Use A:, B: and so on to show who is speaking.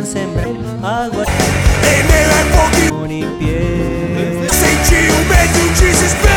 A: sembrar água
B: em meio a fogo
A: em pé.
B: senti o medo e o desespero.